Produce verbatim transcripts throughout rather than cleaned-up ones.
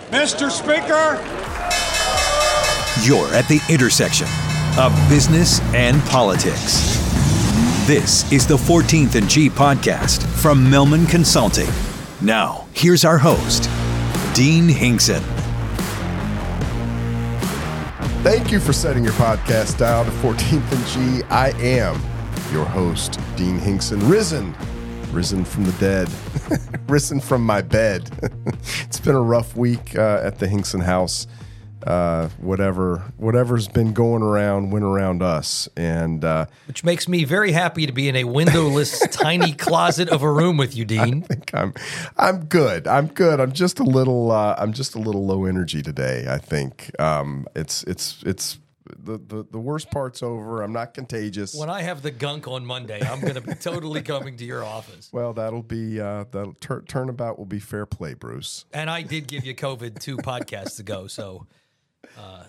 Mister Speaker. You're at the intersection of business and politics. This is the fourteenth and G podcast from Millman Consulting. Now, here's our host, Dean Hinkson. Thank you for setting your podcast dial to fourteenth and G. I am your host, Dean Hinkson, risen, risen from the dead, risen from my bed. It's been a rough week uh, at the Hinkson house. Uh, whatever, whatever's been going around went around us, and uh, which makes me very happy to be in a windowless, tiny closet of a room with you, Dean. I think I'm, I'm good. I'm good. I'm just a little, uh, I'm just a little low energy today. I think um, it's, it's, it's the, the the worst part's over. I'm not contagious. When I have the gunk on Monday, I'm going to be totally coming to your office. Well, that'll be uh, that'll tur- turnabout will be fair play, Bruce. And I did give you COVID two podcasts ago, so. Uh,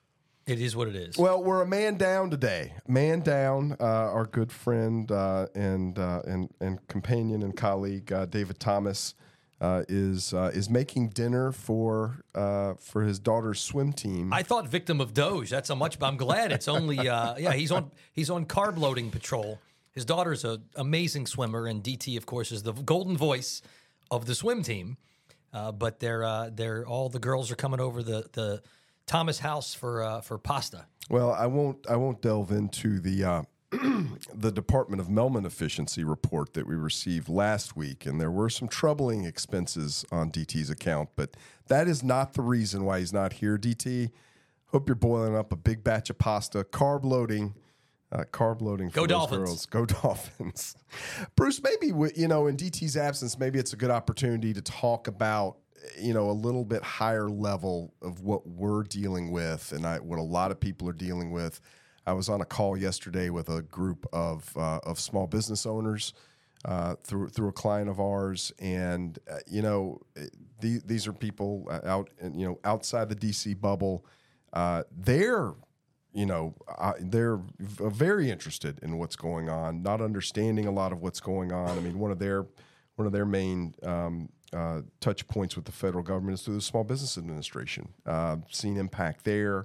it is what it is. Well, we're a man down today. Man down. Uh, our good friend uh, and uh, and and companion and colleague uh, David Thomas uh, is uh, is making dinner for uh, for his daughter's swim team. I thought victim of Doge. That's a much. I'm glad it's only. Uh, yeah, he's on he's on carb loading patrol. His daughter's an amazing swimmer, and D T, of course, is the golden voice of the swim team. Uh, but they're uh, they're all the girls are coming over the the. Thomas House for uh, for pasta. Well, I won't I won't delve into the uh, the Department of Mellman efficiency report that we received last week, and there were some troubling expenses on D T's account, but that is not the reason why he's not here. D T, hope you're boiling up a big batch of pasta, carb loading, uh, carb loading. For Go those Dolphins! Girls. Go Dolphins! Bruce, maybe you know in D T's absence, maybe it's a good opportunity to talk about. You know, a little bit higher level of what we're dealing with and I, what a lot of people are dealing with. I was on a call yesterday with a group of uh, of small business owners uh, through through a client of ours, and uh, you know, the, these are people out, you know, outside the D C bubble. Uh, they're, you know, uh, they're v- very interested in what's going on, not understanding a lot of what's going on. I mean, one of their one of their main um, Uh, touch points with the federal government is through the Small Business Administration. Uh, seen impact there.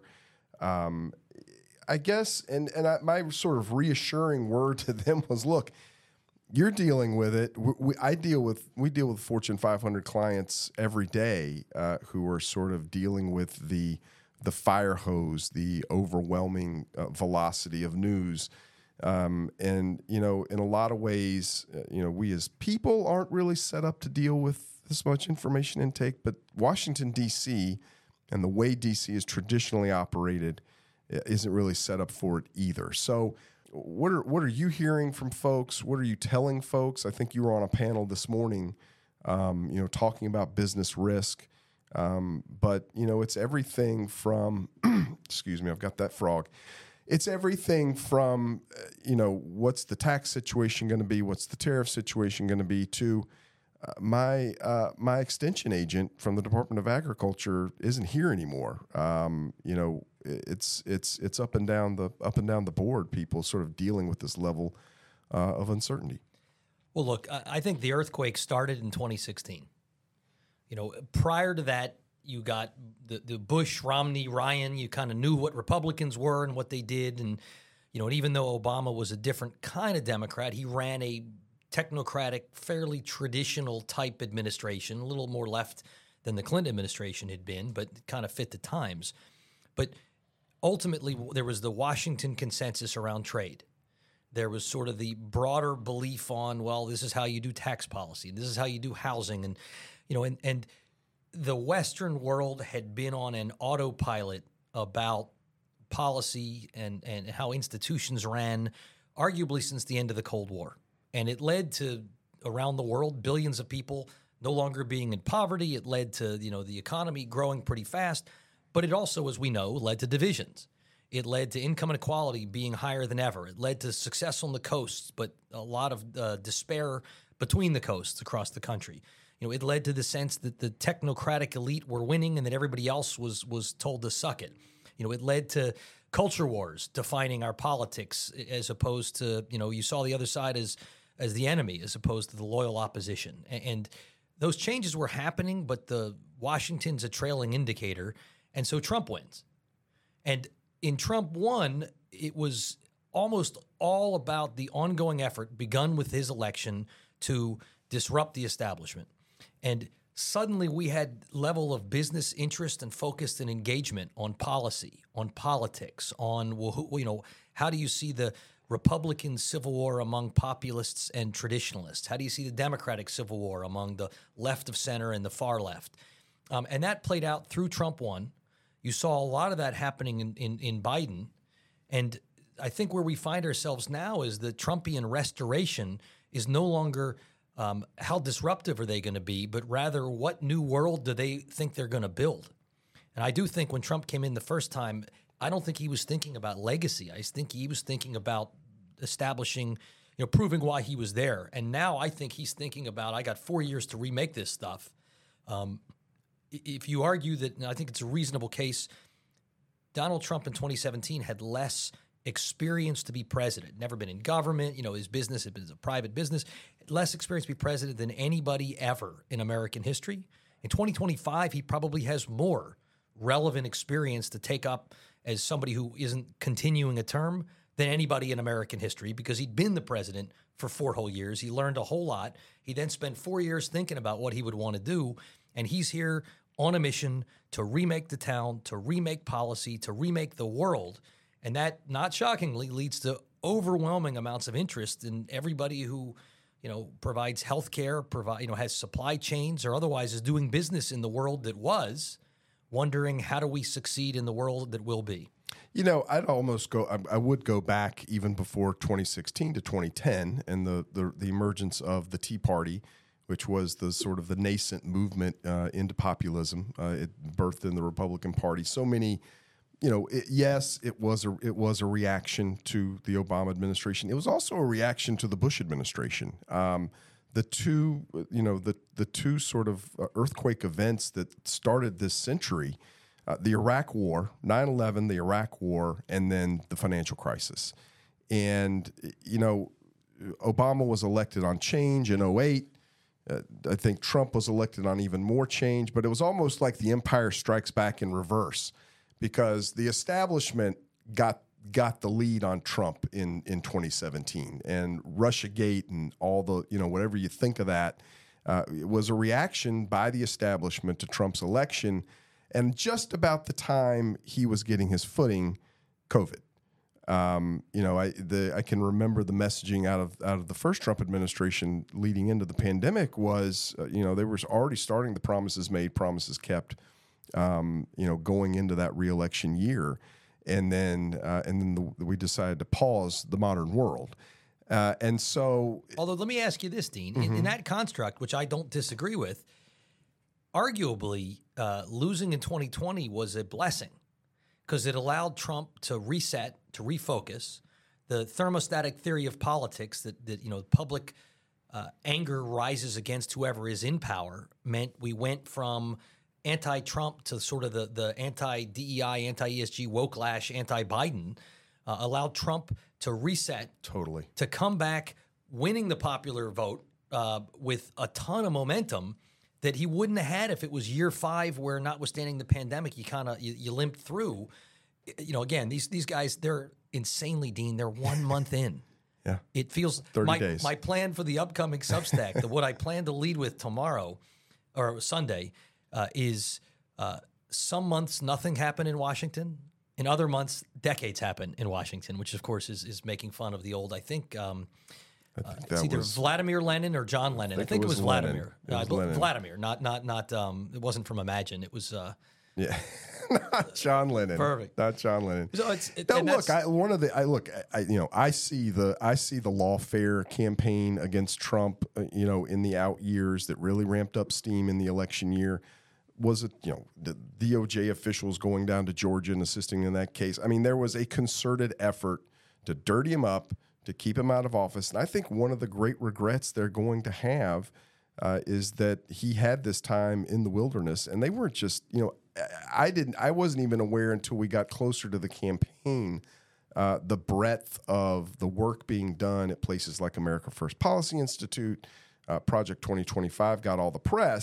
Um, I guess, and and I, my sort of reassuring word to them was, look, you're dealing with it. We, we, I deal with, we deal with Fortune five hundred clients every day uh, who are sort of dealing with the the fire hose, the overwhelming uh, velocity of news. Um, and, you know, in a lot of ways, uh, you know, we as people aren't really set up to deal with this much information intake, but Washington, D C and the way D C is traditionally operated isn't really set up for it either. So what are what are you hearing from folks? What are you telling folks? I think you were on a panel this morning, um, you know, talking about business risk. Um, but, you know, it's everything from, excuse me, I've got that frog. It's everything from, uh, you know, what's the tax situation going to be? What's the tariff situation going to be? To uh, my uh, my extension agent from the Department of Agriculture isn't here anymore. Um, you know, it's it's it's up and down the up and down the board. People sort of dealing with this level uh, of uncertainty. Well, look, I think the earthquake started in twenty sixteen. You know, prior to that, you got the, the Bush, Romney, Ryan. You kind of knew what Republicans were and what they did. And, you know, and even though Obama was a different kind of Democrat, he ran a technocratic, fairly traditional type administration, a little more left than the Clinton administration had been, but kind of fit the times. But ultimately, there was the Washington consensus around trade. There was sort of the broader belief on, well, this is how you do tax policy. This is how you do housing. And, you know, and, and, the Western world had been on an autopilot about policy and, and how institutions ran, arguably since the end of the Cold War. And it led to, around the world, billions of people no longer being in poverty. It led to, you know, the economy growing pretty fast. But it also, as we know, led to divisions. It led to income inequality being higher than ever. It led to success on the coasts, but a lot of uh, despair between the coasts across the country. You know, it led to the sense that the technocratic elite were winning and that everybody else was was told to suck it. You know, it led to culture wars defining our politics as opposed to, you know, you saw the other side as as the enemy as opposed to the loyal opposition. And those changes were happening, but the Washington's a trailing indicator, and so Trump wins. And in Trump one, it was almost all about the ongoing effort begun with his election to disrupt the establishment. And suddenly we had level of business interest and focus and engagement on policy, on politics, on, well, who, you know, how do you see the Republican civil war among populists and traditionalists? How do you see the Democratic civil war among the left of center and the far left? Um, and that played out through Trump one. You saw a lot of that happening in, in, in Biden. And I think where we find ourselves now is the Trumpian restoration is no longer um, how disruptive are they going to be, but rather what new world do they think they're going to build? And I do think when Trump came in the first time, I don't think he was thinking about legacy. I think he was thinking about establishing, you know, proving why he was there. And now I think he's thinking about, I got four years to remake this stuff. Um, if you argue that, and I think it's a reasonable case, Donald Trump in twenty seventeen had less experience to be president, never been in government, you know, his business had been a private business, less experience to be president than anybody ever in American history. In twenty twenty-five, he probably has more relevant experience to take up as somebody who isn't continuing a term than anybody in American history because he'd been the president for four whole years. He learned a whole lot. He then spent four years thinking about what he would want to do, and he's here on a mission to remake the town, to remake policy, to remake the world. And that, not shockingly, leads to overwhelming amounts of interest in everybody who, you know, provides health care, provide, you know, has supply chains or otherwise is doing business in the world that was, wondering how do we succeed in the world that will be. You know, I'd almost go, I, I would go back even before twenty sixteen to twenty ten and the, the, the emergence of the Tea Party, which was the sort of the nascent movement uh, into populism. Uh, it birthed in the Republican Party. So many, you know, it, yes, it was a it was a reaction to the Obama administration. It was also a reaction to the Bush administration. Um, the two, you know, the the two sort of earthquake events that started this century, uh, the Iraq War, nine eleven, the Iraq War, and then the financial crisis. And, you know, Obama was elected on change in oh eight. Uh, I think Trump was elected on even more change, but it was almost like the Empire Strikes Back in reverse because the establishment got got the lead on Trump in, in twenty seventeen, and Russiagate and all the, you know, whatever you think of that, uh, it was a reaction by the establishment to Trump's election, and just about the time he was getting his footing, COVID. Um, you know, I the I can remember the messaging out of out of the first Trump administration leading into the pandemic was, uh, you know, they were already starting the promises made, promises kept, um, you know, going into that reelection year, and then uh, and then the, we decided to pause the modern world, uh, and so. Although, let me ask you this, Dean, Mm-hmm. in, in that construct, which I don't disagree with, arguably uh, losing in twenty twenty was a blessing because it allowed Trump to reset, to refocus. The thermostatic theory of politics that, that you know, public uh, anger rises against whoever is in power meant we went from anti-Trump to sort of the, the anti-D E I, anti-E S G, woke-lash, anti-Biden, uh, allowed Trump to reset. Totally. To come back winning the popular vote uh, with a ton of momentum that he wouldn't have had if it was year five where, notwithstanding the pandemic, you kind of you, you limped through. You know, again, these these guys, they're insanely, Dean. They're one month in. Yeah. It feels thirty my, days. My plan for the upcoming Substack, the, what I plan to lead with tomorrow or Sunday, uh, is uh, some months nothing happened in Washington. In other months, decades happen in Washington, which of course is is making fun of the old. I think. Um, I think Uh, that it's either was, Vladimir Lenin or John Lennon. I think, it it was, was Lenin. Vladimir. It was Uh, Lenin. Vladimir, not not not. Um, it wasn't from Imagine. It was. Uh, yeah, not John Lennon. Perfect. Not John Lennon. so it's it, No, and look, that's- I, one of the I look, I, you know, I see the I see the lawfare campaign against Trump, uh, you know, in the out years that really ramped up steam in the election year. Was it, you know, the D O J officials going down to Georgia and assisting in that case? I mean, there was a concerted effort to dirty him up, to keep him out of office. And I think one of the great regrets they're going to have uh, is that he had this time in the wilderness, and they weren't just, you know, I didn't, I wasn't even aware until we got closer to the campaign, uh, the breadth of the work being done at places like America First Policy Institute, uh, Project twenty twenty-five got all the press,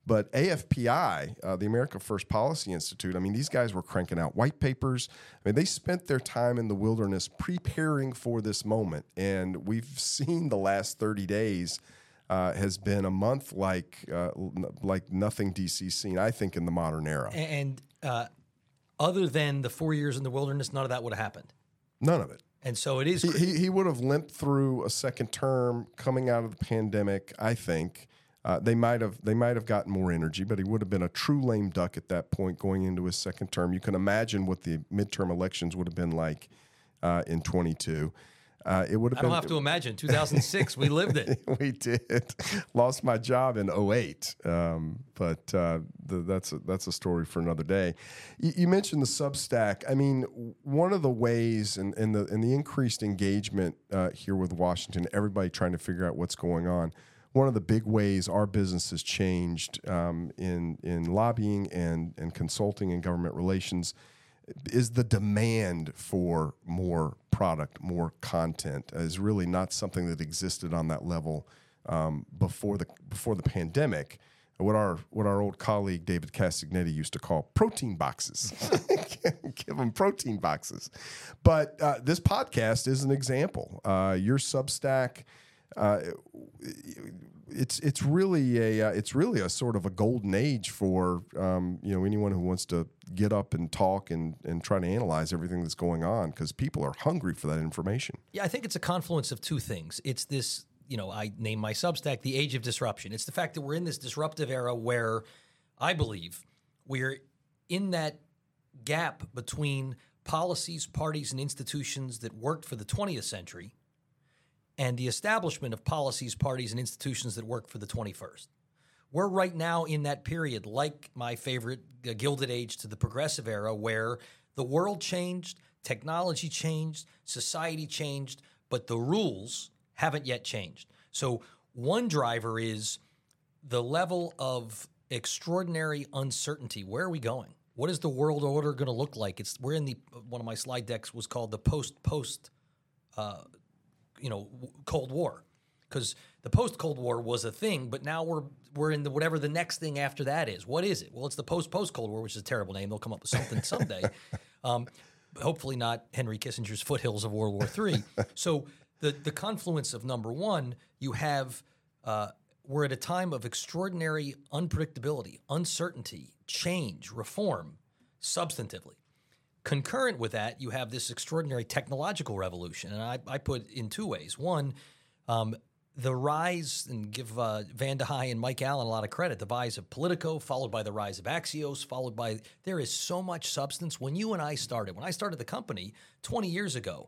But A F P I, uh, the America First Policy Institute, I mean, these guys were cranking out white papers. I mean, they spent their time in the wilderness preparing for this moment. And we've seen the last thirty days uh, has been a month like uh, like nothing D C's seen, I think, in the modern era. And uh, other than the four years in the wilderness, none of that would have happened. None of it. And so it is. He, he, he would have limped through a second term coming out of the pandemic, I think. Uh, they might have they might have gotten more energy, but he would have been a true lame duck at that point going into his second term. You can imagine what the midterm elections would have been like uh, in twenty-two. Uh, it would have I been, don't have to imagine. two thousand six, we lived it. We did. Lost my job in oh eight, um, but uh, the, that's a, that's a story for another day. You, you mentioned the Substack. I mean, one of the ways and in, in the in the increased engagement uh, here with Washington, everybody trying to figure out what's going on. One of the big ways our business has changed um, in in lobbying and and consulting and government relations is the demand for more product, more content. Is really not something that existed on that level um, before the before the pandemic. What our what our old colleague David Castagnetti used to call protein boxes. Give them protein boxes. But uh, this podcast is an example. Uh, your Substack. Uh, it's it's really a uh, it's really a sort of a golden age for um, you know anyone who wants to get up and talk and and try to analyze everything that's going on, because people are hungry for that information. Yeah, I think it's a confluence of two things. It's this, you know, I name my Substack the Age of Disruption. It's the fact that we're in this disruptive era where I believe we're in that gap between policies, parties, and institutions that worked for the twentieth century and the establishment of policies, parties, and institutions that work for the twenty-first. We're right now in that period, like my favorite uh, Gilded Age to the Progressive Era, where the world changed, technology changed, society changed, but the rules haven't yet changed. So one driver is the level of extraordinary uncertainty. Where are we going? What is the world order going to look like? It's we're in the one of my slide decks was called the post post. Uh, you know, Cold War, because the post-Cold War was a thing, but now we're we're in the whatever the next thing after that is. What is it? Well, it's the post-post-Cold War, which is a terrible name. They'll come up with something someday. Um, hopefully not Henry Kissinger's foothills of World War Three. So the the confluence of number one, you have uh, we're at a time of extraordinary unpredictability, uncertainty, change, reform, substantively. Concurrent with that, you have this extraordinary technological revolution, and I, I put in two ways. One, um, the rise, and give uh, Van de Heye and Mike Allen a lot of credit, the rise of Politico, followed by the rise of Axios, followed by, there is so much substance. When you and I started, when I started the company twenty years ago,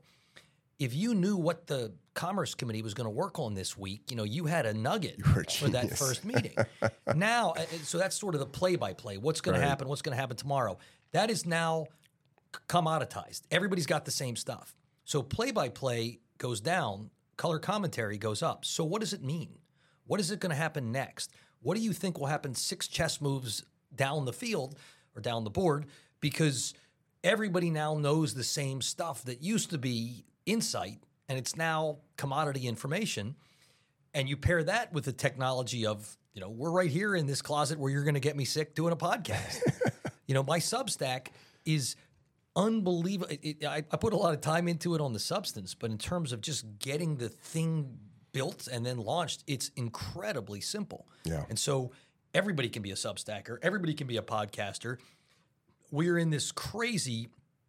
if you knew what the Commerce Committee was going to work on this week, you know, you had a nugget for that first meeting. Now, so that's sort of the play-by-play. What's going right. to happen? What's going to happen tomorrow? That is now commoditized. Everybody's got the same stuff. So play-by-play goes down, color commentary goes up. So what does it mean? What is it going to happen next? What do you think will happen six chess moves down the field or down the board? Because everybody now knows the same stuff that used to be insight, and it's now commodity information. And you pair that with the technology of, you know, we're right here in this closet where you're going to get me sick doing a podcast. You know, my Substack is unbelievable. It, it, I, I put a lot of time into it on the substance, but in terms of just getting the thing built and then launched, it's incredibly simple. Yeah. And so everybody can be a Substacker. Everybody can be a podcaster. We're in this crazy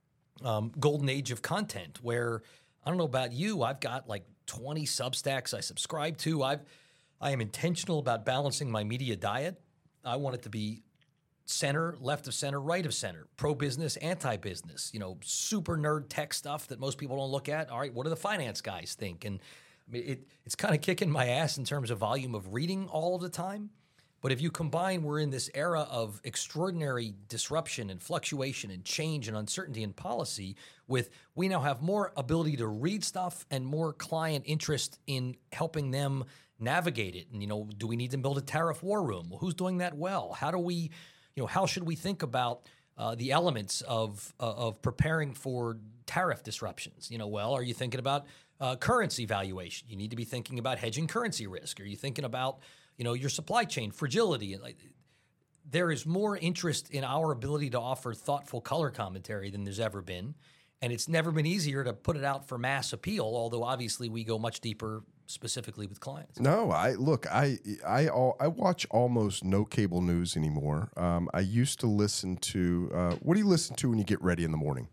um, golden age of content where, I don't know about you, I've got like twenty Substacks I subscribe to. I've, I am intentional about balancing my media diet. I want it to be center, left of center, right of center, pro-business, anti-business, you know, super nerd tech stuff that most people don't look at. All right, what do the finance guys think? And I mean, it, it's kind of kicking my ass in terms of volume of reading all of the time. But if you combine, we're in this era of extraordinary disruption and fluctuation and change and uncertainty in policy with we now have more ability to read stuff and more client interest in helping them navigate it. And, you know, do we need to build a tariff war room? Well, who's doing that well? How do we... You know, how should we think about uh, the elements of uh, of preparing for tariff disruptions? You know, well, are you thinking about uh, currency valuation? You need to be thinking about hedging currency risk. Are you thinking about, you know, your supply chain fragility? And like, there is more interest in our ability to offer thoughtful color commentary than there's ever been. And it's never been easier to put it out for mass appeal, although obviously we go much deeper specifically with clients. No, I look, I I all, I watch almost no cable news anymore. Um, I used to listen to, uh, what do you listen to when you get ready in the morning?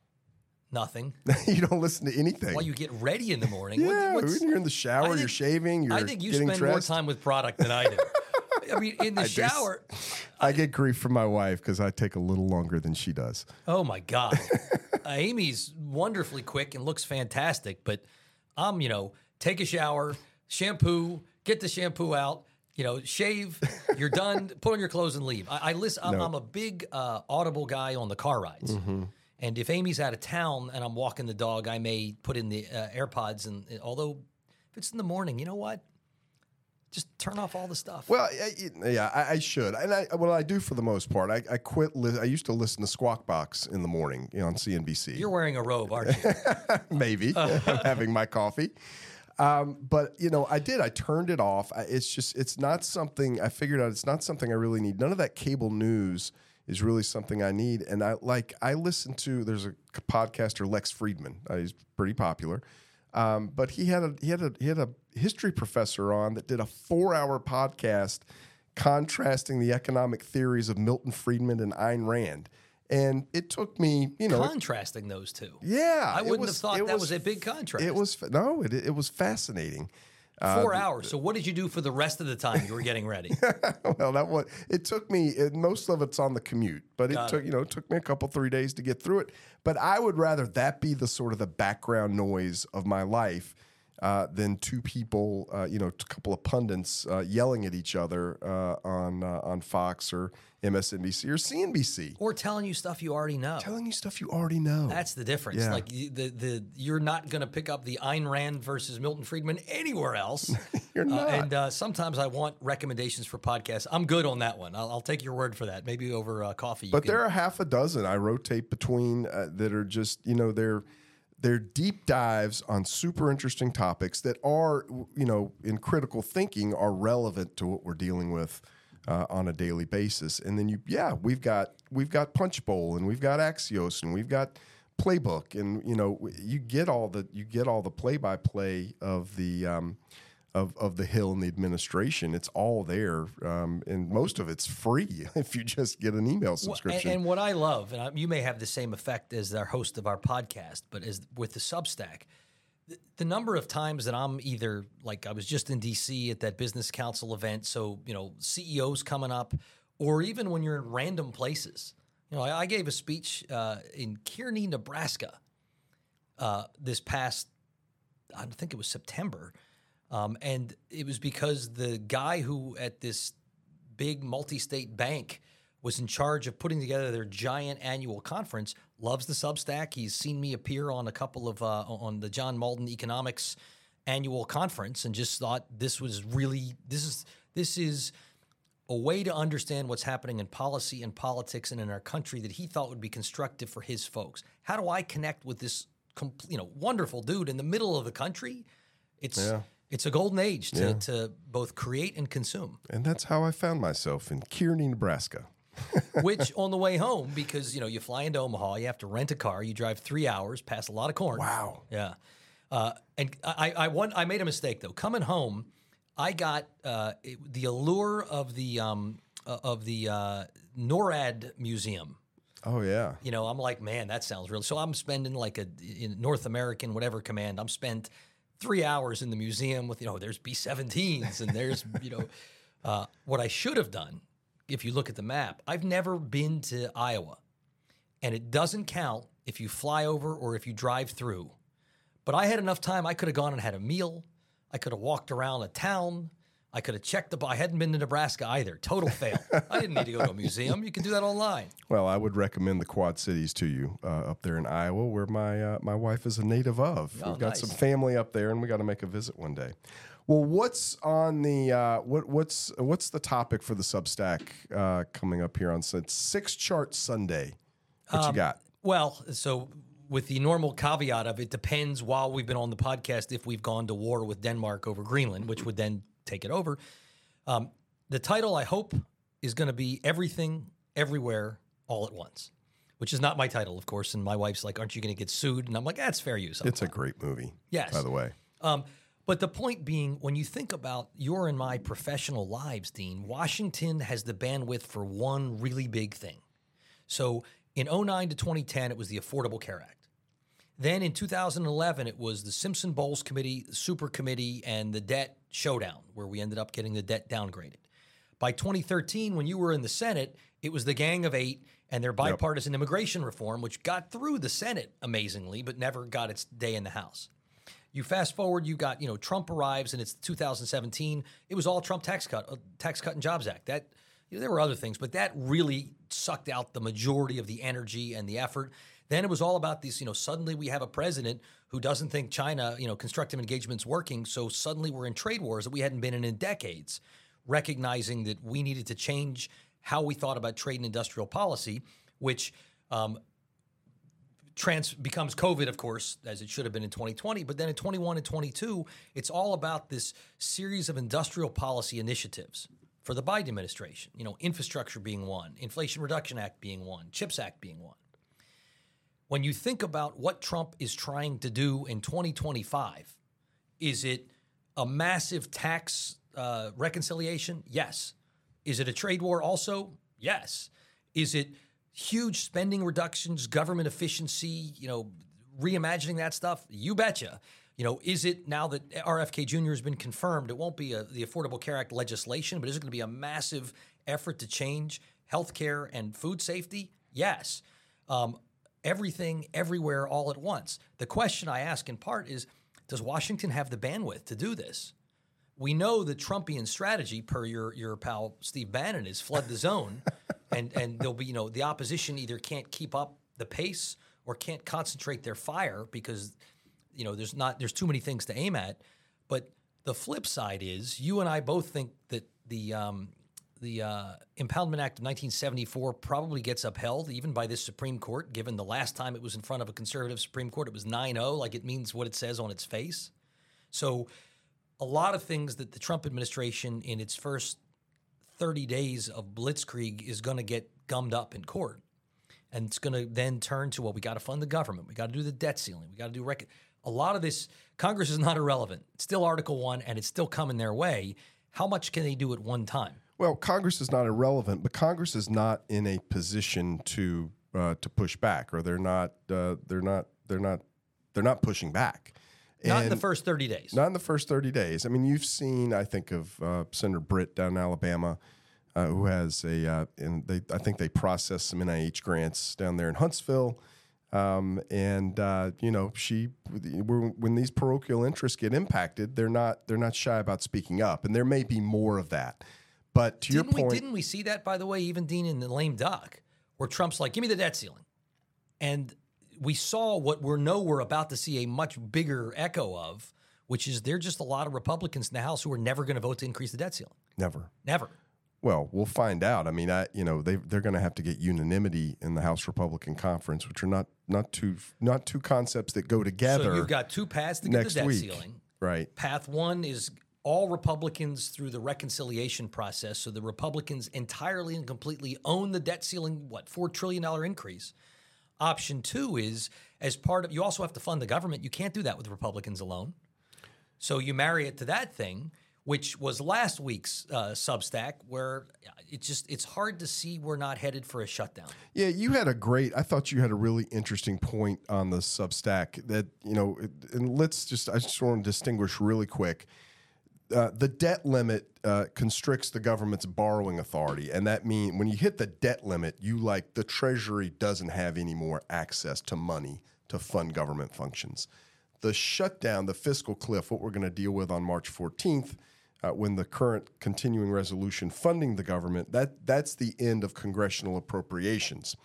Nothing. You don't listen to anything. While you get ready in the morning. Yeah, what, when you're in the shower, think, you're shaving, you're I think you getting spend dressed. more time with product than I do. I mean, in the I shower. Do, I get grief from my wife because I take a little longer than she does. Oh, my God. uh, Amy's wonderfully quick and looks fantastic, but I'm, you know, take a shower, shampoo, get the shampoo out, you know, shave, you're done, put on your clothes and leave. I, I listen, I'm, No. I'm a big uh, Audible guy on the car rides. Mm-hmm. And if Amy's out of town and I'm walking the dog, I may put in the uh, AirPods. And although if it's in the morning, you know what? Just turn off all the stuff. Well, I, yeah, I, I should, and I what I do for the most part, I, I quit. Li- I used to listen to Squawk Box in the morning, you know, on C N B C. You're wearing a robe, aren't you? Maybe I'm having my coffee, um, but you know, I did. I turned it off. I, it's just, it's not something. I figured out it's not something I really need. None of that cable news is really something I need. And I like. I listen to. There's a podcaster, Lex Friedman. Uh, he's pretty popular. Um, but he had a he had a he had a history professor on that did a four hour podcast contrasting the economic theories of Milton Friedman and Ayn Rand, and it took me, you know, Contrasting those two. yeah, I it wouldn't was- have thought it that was a big contrast. It was fa- no, it it was fascinating. Four hours. So what did you do for the rest of the time you were getting ready? Well, that was it. Took me it, most of it's on the commute, but it Got took it. you know it took me a couple three days to get through it. But I would rather that be the sort of the background noise of my life uh, than two people, uh, you know, a couple of pundits uh, yelling at each other uh, on uh, on Fox or M S N B C or C N B C, Or telling you stuff you already know. telling you stuff you already know. That's the difference. Yeah. Like you- the the you're not going to pick up the Ayn Rand versus Milton Friedman anywhere else. You're Uh, not. and uh, sometimes I want recommendations for podcasts. I'm good on that one. I'll, I'll take your word for that. Maybe over uh, coffee. You But can- there are half a dozen I rotate between uh, that are just, you know, they're they're deep dives on super interesting topics that are, you know, in critical thinking are relevant to what we're dealing with uh, on a daily basis. And then you, yeah, we've got we've got Punchbowl and we've got Axios and we've got Playbook, and you know, you get all the you get all the play by play of the. Um, Of, of the Hill and the administration. It's all there, um, and most of it's free if you just get an email Well, subscription. And, and what I love, and I, you may have the same effect as our host of our podcast, but as with the Substack, the, the number of times that I'm either like I was just in D C at that business council event, so you know C E Os coming up, or even when you're in random places. You know, I, I gave a speech uh, in Kearney, Nebraska, uh, this past, I think it was September. Um, and it was because the guy who at this big multi-state bank was in charge of putting together their giant annual conference loves the Substack. He's seen me appear on a couple of uh, on the John Malden Economics annual conference, and just thought this was really this is this is a way to understand what's happening in policy and politics and in our country that he thought would be constructive for his folks. How do I connect with this compl- you know wonderful dude in the middle of the country? It's Yeah. It's a golden age to, Yeah. to both create and consume, And that's how I found myself in Kearney, Nebraska. which on the way home, because, you know, you fly into Omaha, you have to rent a car, you drive three hours, pass a lot of corn. Wow. Yeah. Uh, and I, I, want, I made a mistake, though. Coming home, I got uh, it, the allure of the, um, uh, of the uh, NORAD Museum. Oh, yeah. You know, I'm like, man, that sounds real. So I'm spending like a in North American, whatever command, I'm spent three hours in the museum with, you know, there's B seventeens and there's, you know, uh, what I should have done, if you look at the map, I've never been to Iowa, and it doesn't count if you fly over or if you drive through. But I had enough time. I could have gone and had a meal. I could have walked around a town. I could have checked the, I hadn't been to Nebraska either. Total fail. I didn't need to go to a museum. You can do that online. Well, I would recommend the Quad Cities to you uh, up there in Iowa, where my uh, my wife is a native of. Oh, We've got nice. some family up there, and we got to make a visit one day. Well, what's on the uh, what what's what's the topic for the Substack uh, coming up here on it's Six Chart Sunday? What Um, you got? Well, so with the normal caveat of it depends while we've been on the podcast if we've gone to war with Denmark over Greenland, which would then take it over. Um, the title, I hope, is going to be everything, everywhere, all at once, which is not my title, of course. And my wife's like, aren't you going to get sued? And I'm like, that's fair use. It's a great movie. Yes. By the way. Um, but the point being, when you think about your and my professional lives, Dean, Washington has the bandwidth for one really big thing. So in oh nine to twenty ten, it was the Affordable Care Act. Then in two thousand eleven, it was the Simpson-Bowles Committee, the Super Committee, and the debt showdown, where we ended up getting the debt downgraded. By twenty thirteen, when you were in the Senate, it was the Gang of Eight and their bipartisan yep. immigration reform, which got through the Senate amazingly, but never got its day in the House. You fast forward, you got, you know, Trump arrives, and it's two thousand seventeen. It was all Trump tax cut, uh, Tax Cut and Jobs Act. That you know, there were other things, but that really sucked out the majority of the energy and the effort. Then it was all about these, you know, suddenly we have a president who doesn't think China, you know, constructive engagement's working. So suddenly we're in trade wars that we hadn't been in in decades, recognizing that we needed to change how we thought about trade and industrial policy, which um, trans becomes COVID, of course, as it should have been in twenty twenty. But then in twenty-one and twenty-two, it's all about this series of industrial policy initiatives for the Biden administration. You know, infrastructure being one, Inflation Reduction Act being one, CHIPS Act being one. When you think about what Trump is trying to do in twenty twenty-five, is it a massive tax uh, reconciliation? Yes. Is it a trade war also? Yes. Is it huge spending reductions, government efficiency, you know, reimagining that stuff? You betcha. You know, is it, now that R F K Junior has been confirmed, it won't be a, the Affordable Care Act legislation, but is it going to be a massive effort to change healthcare and food safety? Yes. Um, everything, everywhere, all at once. The question I ask in part is, does Washington have the bandwidth to do this? We know the Trumpian strategy, per your your pal Steve Bannon, is flood the zone, and and there'll be, you know, the opposition either can't keep up the pace or can't concentrate their fire because, you know, there's not there's too many things to aim at. But the flip side is, you and I both think that the um, the uh, Impoundment Act of nineteen seventy-four probably gets upheld even by this Supreme Court. Given the last time it was in front of a conservative Supreme Court, it was nine oh, like it means what it says on its face. So a lot of things that the Trump administration in its first thirty days of blitzkrieg is going to get gummed up in court. And it's going to then turn to, well, we got to fund the government. We got to do the debt ceiling. We got to do rec- a lot of this. Congress is not irrelevant. It's still Article One, and it's still coming their way. How much can they do at one time? Well, Congress is not irrelevant, but Congress is not in a position to uh, to push back, or they're not uh, they're not they're not they're not pushing back. Not and in the first thirty days. Not in the first thirty days. I mean, you've seen, I think of uh, Senator Britt down in Alabama, uh, who has a, uh, and they, I think they process some N I H grants down there in Huntsville. Um, and, uh, you know, she, when these parochial interests get impacted, they're not, they're not shy about speaking up. And there may be more of that. But to didn't your point. We, didn't we see that, by the way, even, Dean, in the lame duck, where Trump's like, give me the debt ceiling. And we saw what we know we're about to see a much bigger echo of, which is there are just a lot of Republicans in the House who are never going to vote to increase the debt ceiling. Never. Never. Well, we'll find out. I mean, I you know they they're going to have to get unanimity in the House Republican Conference, which are not not two not two concepts that go together. So you've got two paths to get next the debt week. ceiling. Right. Path one is all Republicans through the reconciliation process, so the Republicans entirely and completely own the debt ceiling. What, four trillion dollar increase? Option two is, as part of, you also have to fund the government. You can't do that with Republicans alone. So you marry it to that thing, which was last week's uh, Substack, where it's just, it's hard to see we're not headed for a shutdown. Yeah, you had a great, I thought you had a really interesting point on the Substack that, you know, and let's just, I just want to distinguish really quick. Uh, the debt limit uh, constricts the government's borrowing authority, and that means when you hit the debt limit, you like the Treasury doesn't have any more access to money to fund government functions. The shutdown, the fiscal cliff, what we're going to deal with on March fourteenth, uh, when the current continuing resolution funding the government, that that's the end of congressional appropriations.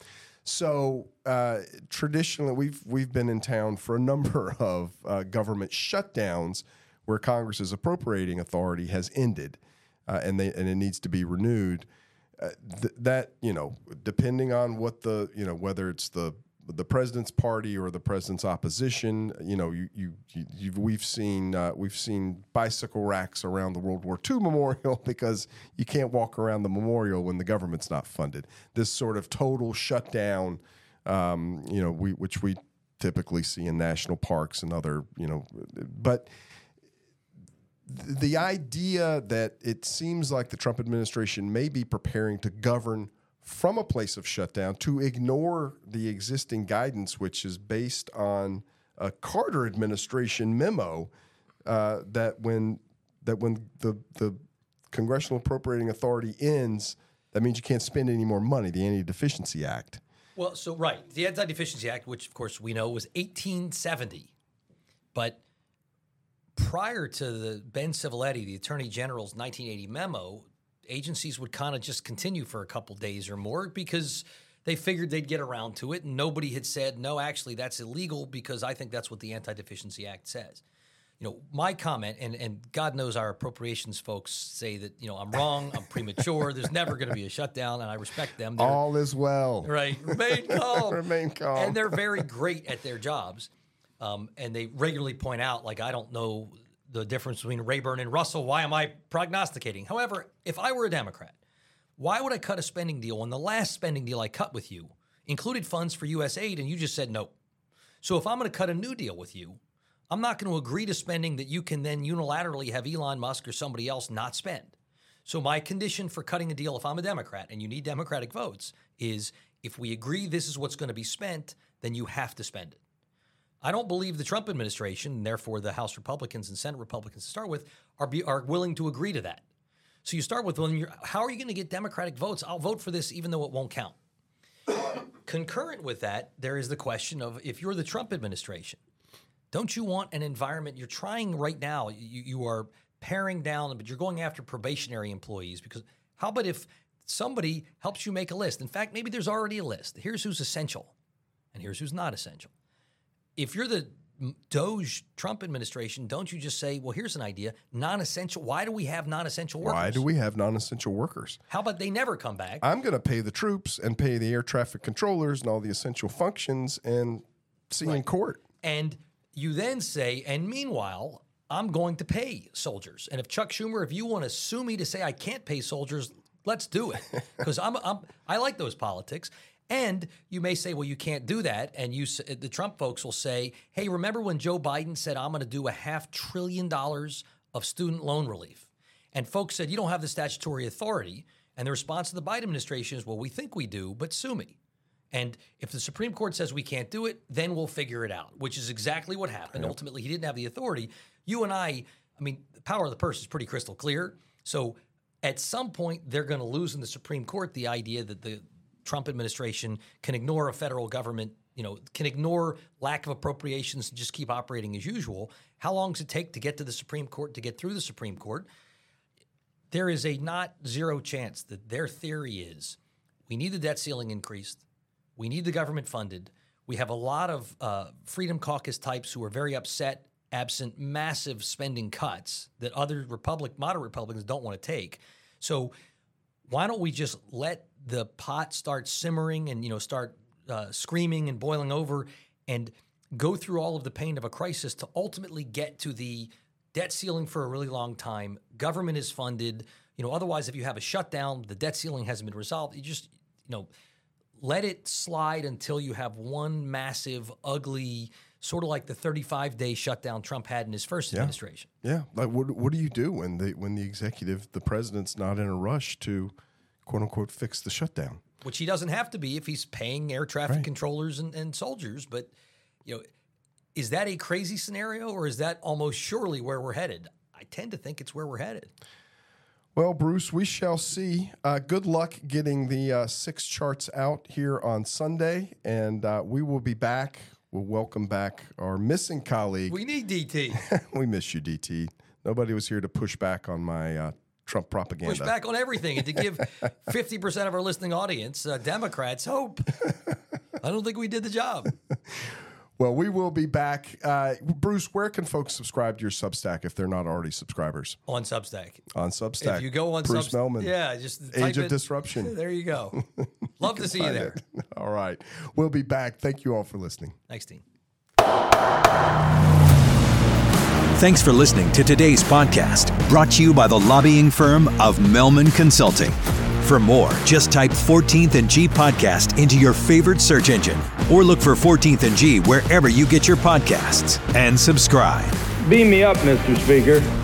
So uh, traditionally, we've we've been in town for a number of uh, government shutdowns where Congress's appropriating authority has ended, uh, and they and it needs to be renewed. Uh, th- that you know, depending on what the you know whether it's the the president's party or the president's opposition. You know, you, you, you you've, we've seen uh, we've seen bicycle racks around the World War Two memorial because you can't walk around the memorial when the government's not funded. This sort of total shutdown, um, you know, we which we typically see in national parks and other, you know, but the idea that it seems like the Trump administration may be preparing to govern from a place of shutdown to ignore the existing guidance, which is based on a Carter administration memo uh, that when that when the the Congressional Appropriating Authority ends, that means you can't spend any more money. The Anti-Deficiency Act. Well, so right, the Anti-Deficiency Act, which of course we know was eighteen seventy, but prior to the Ben Civiletti, the Attorney General's nineteen eighty memo, agencies would kind of just continue for a couple days or more because they figured they'd get around to it, and nobody had said, no, actually, that's illegal because I think that's what the Anti-Deficiency Act says. You know, my comment, and, and God knows our appropriations folks say that, you know, I'm wrong, I'm premature, there's never going to be a shutdown, and I respect them. They're, All is well. Right, remain calm. Remain calm. And they're very great at their jobs. Um, and they regularly point out, like, I don't know the difference between Rayburn and Russell. Why am I prognosticating? However, if I were a Democrat, why would I cut a spending deal when the last spending deal I cut with you included funds for U S aid and you just said no? So if I'm going to cut a new deal with you, I'm not going to agree to spending that you can then unilaterally have Elon Musk or somebody else not spend. So my condition for cutting a deal, if I'm a Democrat and you need Democratic votes, is if we agree this is what's going to be spent, then you have to spend it. I don't believe the Trump administration, and therefore the House Republicans and Senate Republicans to start with, are be, are willing to agree to that. So you start with, well, you're, how are you going to get Democratic votes? I'll vote for this even though it won't count. Concurrent with that, there is the question of if you're the Trump administration, don't you want an environment? You're trying right now, you, you are paring down, but you're going after probationary employees because how about if somebody helps you make a list? In fact, maybe there's already a list. Here's who's essential and here's who's not essential. If you're the Doge Trump administration, don't you just say, well, here's an idea, non-essential. Why do we have non-essential workers? Why do we have non-essential workers? How about they never come back? I'm going to pay the troops and pay the air traffic controllers and all the essential functions and see right. in court. And you then say, and meanwhile, I'm going to pay soldiers. And if Chuck Schumer, if you want to sue me to say I can't pay soldiers, let's do it. Because I'm, I'm, I like those politics. And you may say, well, you can't do that. And you, the Trump folks will say, hey, remember when Joe Biden said, I'm going to do a half trillion dollars of student loan relief? And folks said, you don't have the statutory authority. And the response to the Biden administration is, well, we think we do, but sue me. And if the Supreme Court says we can't do it, then we'll figure it out, which is exactly what happened. Yep. Ultimately, he didn't have the authority. You and I, I mean, the power of the purse is pretty crystal clear. So at some point, they're going to lose in the Supreme Court the idea that the Trump administration can ignore a federal government, you know, can ignore lack of appropriations and just keep operating as usual. How long does it take to get to the Supreme Court, to get through the Supreme Court? There is a not zero chance that their theory is we need the debt ceiling increased. We need the government funded. We have a lot of uh, Freedom Caucus types who are very upset absent massive spending cuts that other Republic, moderate Republicans don't want to take. So why don't we just let the pot start simmering and, you know, start uh, screaming and boiling over and go through all of the pain of a crisis to ultimately get to the debt ceiling for a really long time. Government is funded. You know, otherwise, if you have a shutdown, the debt ceiling hasn't been resolved. You just, you know, let it slide until you have one massive, ugly, sort of like the thirty-five day shutdown Trump had in his first yeah. administration. Yeah. Like, what what do you do when the when the executive, the president's not in a rush to, quote unquote, fix the shutdown? Which he doesn't have to be if he's paying air traffic right. controllers and, and soldiers. But, you know, is that a crazy scenario or is that almost surely where we're headed? I tend to think it's where we're headed. Well, Bruce, we shall see. Uh, good luck getting the uh, six charts out here on Sunday, and uh, we will be back. We'll welcome back our missing colleague. We need D T. We miss you, D T. Nobody was here to push back on my uh, Trump propaganda. Push back on everything and to give fifty percent of our listening audience, uh, Democrats, hope. I don't think we did the job. Well, we will be back. Uh, Bruce, where can folks subscribe to your Substack if they're not already subscribers? On Substack. On Substack. If you go on Bruce Substack. Melman. Yeah, just Age type of it. Disruption. There you go. Love to see you there. All All right. We'll be back. Thank you all for listening. Thanks, Dean. Thanks for listening to today's podcast, brought to you by the lobbying firm of Melman Consulting. For more, just type fourteenth and G podcast into your favorite search engine or look for fourteenth and G wherever you get your podcasts and subscribe. Beam me up, Mister Speaker.